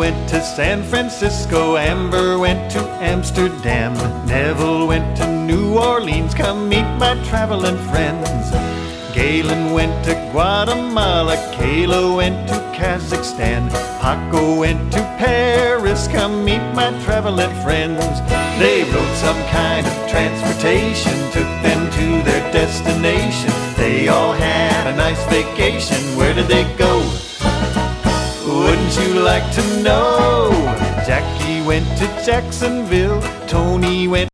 went to San Francisco, Amber went to Amsterdam, Neville went to New Orleans, come meet my traveling friends. Galen went to Guatemala, Kayla went to Kazakhstan, Paco went to Paris, come meet my traveling friends. They rode some kind of transportation, took them to their destination. They all had a nice vacation. Where did they go? Wouldn't you like to know? Jackie went to Jacksonville, Tony went